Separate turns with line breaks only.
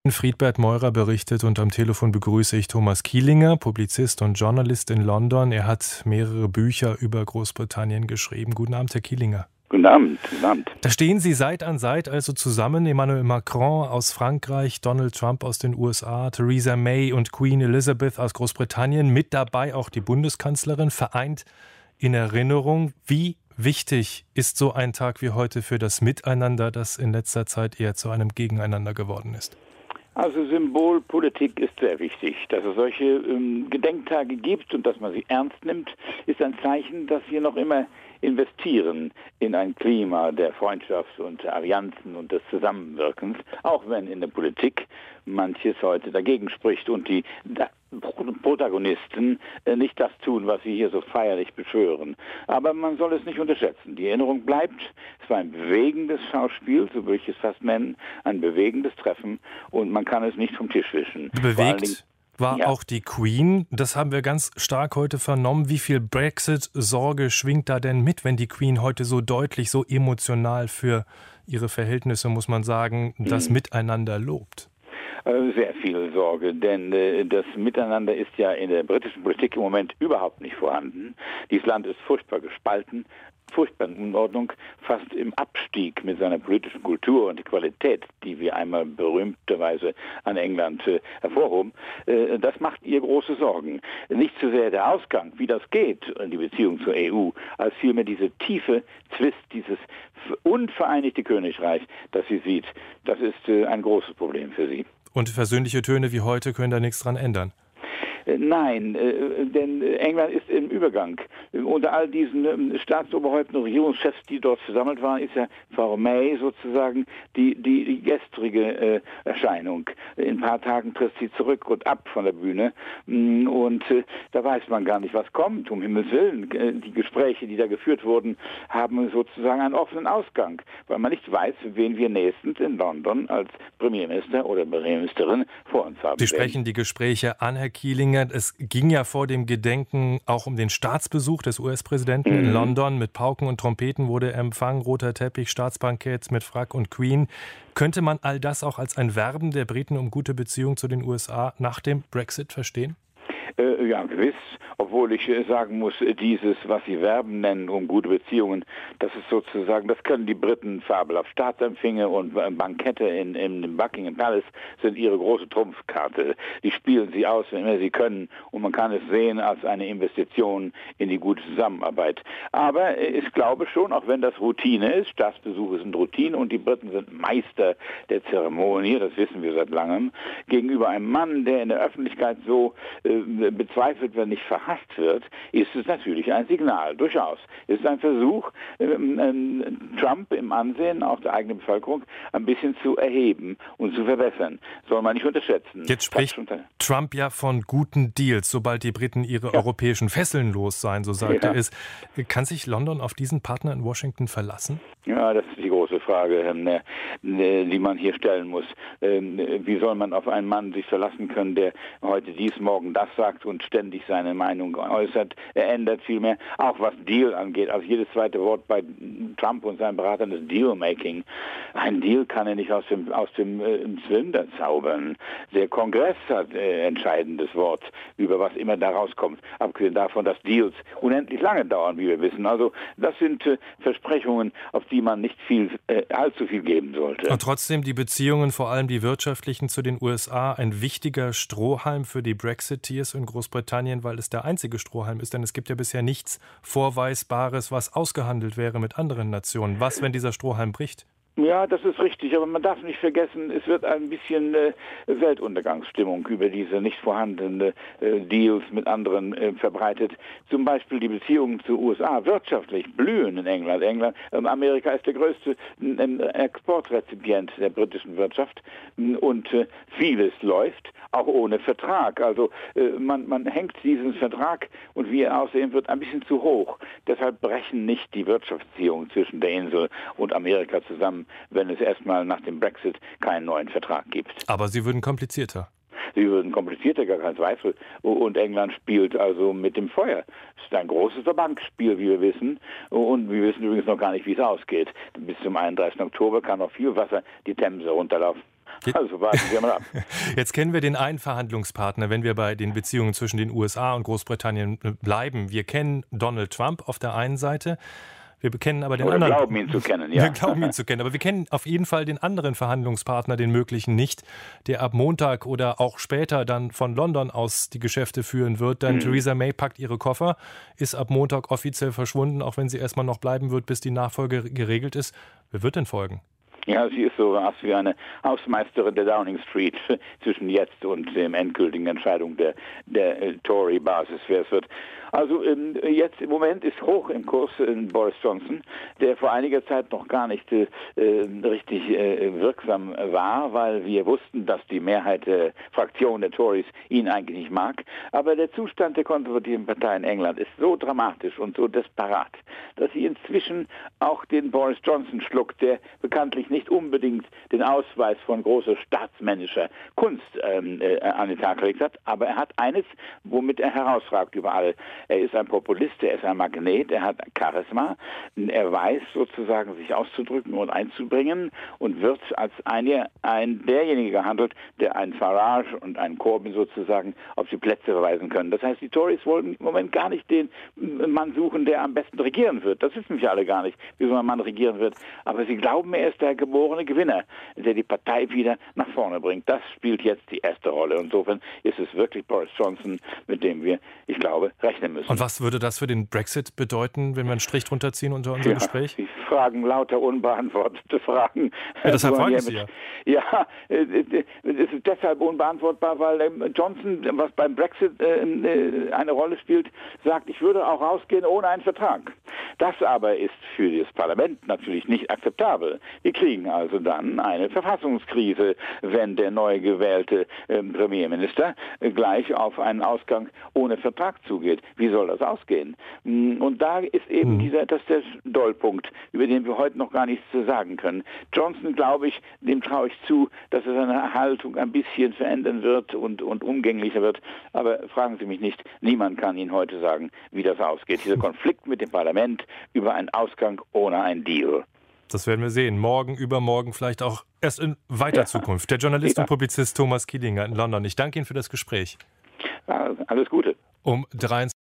Friedbert Meurer berichtet und am Telefon begrüße ich Thomas Kielinger, Publizist und Journalist in London. Er hat mehrere Bücher über Großbritannien geschrieben. Guten Abend, Herr Kielinger.
Guten Abend, guten Abend.
Da stehen Sie Seite an Seite also zusammen, Emmanuel Macron aus Frankreich, Donald Trump aus den USA, Theresa May und Queen Elizabeth aus Großbritannien, mit dabei auch die Bundeskanzlerin, vereint in Erinnerung. Wie wichtig ist so ein Tag wie heute für das Miteinander, das in letzter Zeit eher zu einem Gegeneinander geworden ist?
Also Symbolpolitik ist sehr wichtig. Dass es solche Gedenktage gibt und dass man sie ernst nimmt, ist ein Zeichen, dass wir noch immer investieren in ein Klima der Freundschaft und der Allianzen und des Zusammenwirkens, auch wenn in der Politik manches heute dagegen spricht und die Protagonisten nicht das tun, was sie hier so feierlich beschwören. Aber man soll es nicht unterschätzen. Die Erinnerung bleibt. Es war ein bewegendes Schauspiel, so würde ich es fast nennen, ein bewegendes Treffen und man kann es nicht vom Tisch wischen.
Bewegt war auch die Queen. Das haben wir ganz stark heute vernommen. Wie viel Brexit-Sorge schwingt da denn mit, wenn die Queen heute so deutlich, so emotional für ihre Verhältnisse, muss man sagen, das Miteinander lobt?
Sehr viel Sorge, denn das Miteinander ist ja in der britischen Politik im Moment überhaupt nicht vorhanden. Dieses Land ist furchtbar gespalten, furchtbar in Unordnung, fast im Abstieg mit seiner politischen Kultur und die Qualität, die wir einmal berühmterweise an England hervorhoben. Das macht ihr große Sorgen. Nicht so sehr der Ausgang, wie das geht, die Beziehung zur EU, als vielmehr diese tiefe Zwist, dieses unvereinigte Königreich, das sie sieht. Das ist ein großes Problem für sie.
Und versöhnliche Töne wie heute können da nichts dran ändern?
Nein, denn England ist im Übergang. Unter all diesen Staatsoberhäuptern und Regierungschefs, die dort versammelt waren, ist ja Frau May sozusagen die gestrige Erscheinung. In ein paar Tagen tritt sie zurück und ab von der Bühne. Und da weiß man gar nicht, was kommt, um Himmels Willen. Die Gespräche, die da geführt wurden, haben sozusagen einen offenen Ausgang, weil man nicht weiß, wen wir nächstens in London als Premierminister oder Premierministerin vor uns haben.
Sie sprechen die Gespräche an, Herr Kielinger. Es ging ja vor dem Gedenken auch um den Staatsbesuch des US-Präsidenten in London. Mit Pauken und Trompeten wurde empfangen, roter Teppich, Staatsbankett mit Frack und Queen. Könnte man all das auch als ein Werben der Briten um gute Beziehungen zu den USA nach dem Brexit verstehen?
Ja, gewiss. Obwohl ich sagen muss, dieses, was Sie Werben nennen, um gute Beziehungen, das ist sozusagen, das können die Briten fabelhaft. Staatsempfänge und Bankette im Buckingham Palace sind ihre große Trumpfkarte. Die spielen sie aus, wenn immer sie können. Und man kann es sehen als eine Investition in die gute Zusammenarbeit. Aber ich glaube schon, auch wenn das Routine ist, Staatsbesuche sind Routine und die Briten sind Meister der Zeremonie, das wissen wir seit langem, gegenüber einem Mann, der in der Öffentlichkeit so bezweifelt, wenn nicht verhasst wird, ist es natürlich ein Signal, durchaus. Es ist ein Versuch, Trump im Ansehen auch der eigenen Bevölkerung ein bisschen zu erheben und zu verbessern. Soll man nicht unterschätzen.
Jetzt spricht Trump ja von guten Deals, sobald die Briten ihre europäischen Fesseln los seien, so sagt er es. Kann sich London auf diesen Partner in Washington verlassen?
Ja, das ist die große Frage, die man hier stellen muss. Wie soll man auf einen Mann sich verlassen können, der heute dies, morgen das sagt und ständig seine Meinung äußert? Er ändert vielmehr, auch was Deal angeht. Also jedes zweite Wort bei Trump und seinen Beratern ist Deal-Making. Ein Deal kann er nicht aus dem Zylinder zaubern. Der Kongress hat entscheidendes Wort über was immer da rauskommt. Abgesehen davon, dass Deals unendlich lange dauern, wie wir wissen. Also das sind Versprechungen, auf die man nicht allzu viel geben sollte.
Und trotzdem die Beziehungen, vor allem die wirtschaftlichen zu den USA, ein wichtiger Strohhalm für die Brexiteers in Großbritannien, weil es der einzige Strohhalm ist. Denn es gibt ja bisher nichts Vorweisbares, was ausgehandelt wäre mit anderen Nationen. Was, wenn dieser Strohhalm bricht?
Ja, das ist richtig, aber man darf nicht vergessen, es wird ein bisschen Weltuntergangsstimmung über diese nicht vorhandenen Deals mit anderen verbreitet. Zum Beispiel die Beziehungen zu USA wirtschaftlich blühen in England. Amerika ist der größte Exportrezipient der britischen Wirtschaft und vieles läuft, auch ohne Vertrag. Also man hängt diesen Vertrag und wie er aussehen wird, ein bisschen zu hoch. Deshalb brechen nicht die Wirtschaftsbeziehungen zwischen der Insel und Amerika zusammen, wenn es erstmal nach dem Brexit keinen neuen Vertrag gibt.
Aber sie würden komplizierter.
Sie würden komplizierter, gar kein Zweifel. Und England spielt also mit dem Feuer. Es ist ein großes Bankspiel, wie wir wissen. Und wir wissen übrigens noch gar nicht, wie es ausgeht. Bis zum 31. Oktober kann noch viel Wasser die Themse runterlaufen. Also warten wir mal ab.
Jetzt kennen wir den einen Verhandlungspartner, wenn wir bei den Beziehungen zwischen den USA und Großbritannien bleiben. Wir kennen Donald Trump auf der einen Seite. Wir kennen aber den
Oder
anderen.
glauben ihn zu kennen, ja.
Wir glauben ihn zu kennen, aber wir kennen auf jeden Fall den anderen Verhandlungspartner, den möglichen nicht, der ab Montag oder auch später dann von London aus die Geschäfte führen wird. Denn Theresa May packt ihre Koffer, ist ab Montag offiziell verschwunden, auch wenn sie erstmal noch bleiben wird, bis die Nachfolge geregelt ist. Wer wird denn folgen?
Ja, sie ist so was wie eine Hausmeisterin der Downing Street zwischen jetzt und der endgültigen Entscheidung der Tory-Basis, wer es wird. Also jetzt im Moment ist hoch im Kurs Boris Johnson, der vor einiger Zeit noch gar nicht richtig wirksam war, weil wir wussten, dass die Mehrheit der Fraktion der Tories ihn eigentlich nicht mag. Aber der Zustand der konservativen Partei in England ist so dramatisch und so desperat, dass sie inzwischen auch den Boris Johnson schluckt, der bekanntlich nicht unbedingt den Ausweis von großer staatsmännischer Kunst an den Tag gelegt hat, aber er hat eines, womit er herausragt überall. Er ist ein Populist, er ist ein Magnet, er hat Charisma, er weiß sozusagen sich auszudrücken und einzubringen und wird als derjenige gehandelt, der einen Farage und einen Corbyn sozusagen auf die Plätze verweisen können. Das heißt, die Tories wollen im Moment gar nicht den Mann suchen, der am besten regieren wird. Das wissen wir alle gar nicht, wie so ein Mann regieren wird. Aber sie glauben, er ist der geborene Gewinner, der die Partei wieder nach vorne bringt. Das spielt jetzt die erste Rolle. Insofern ist es wirklich Boris Johnson, mit dem wir, ich glaube, rechnen müssen.
Und was würde das für den Brexit bedeuten, wenn wir einen Strich drunter ziehen unter unser Gespräch?
Sie fragen lauter unbeantwortete Fragen.
Ja, deshalb fragen Sie ja.
Ja, es ist deshalb unbeantwortbar, weil Johnson, was beim Brexit eine Rolle spielt, sagt, ich würde auch rausgehen ohne einen Vertrag. Das aber ist für das Parlament natürlich nicht akzeptabel. Wir kriegen also dann eine Verfassungskrise, wenn der neu gewählte Premierminister gleich auf einen Ausgang ohne Vertrag zugeht. Wie soll das ausgehen? Und da ist eben das ist der Dollpunkt, über den wir heute noch gar nichts zu sagen können. Johnson, glaube ich, dem traue ich zu, dass er seine Haltung ein bisschen verändern wird und umgänglicher wird. Aber fragen Sie mich nicht, niemand kann Ihnen heute sagen, wie das ausgeht. Dieser Konflikt mit dem Parlament über einen Ausgang ohne einen Deal.
Das werden wir sehen. Morgen, übermorgen, vielleicht auch erst in weiter Zukunft. Der Journalist und Publizist Thomas Kielinger in London. Ich danke Ihnen für das Gespräch.
Ja, alles Gute.
Um 23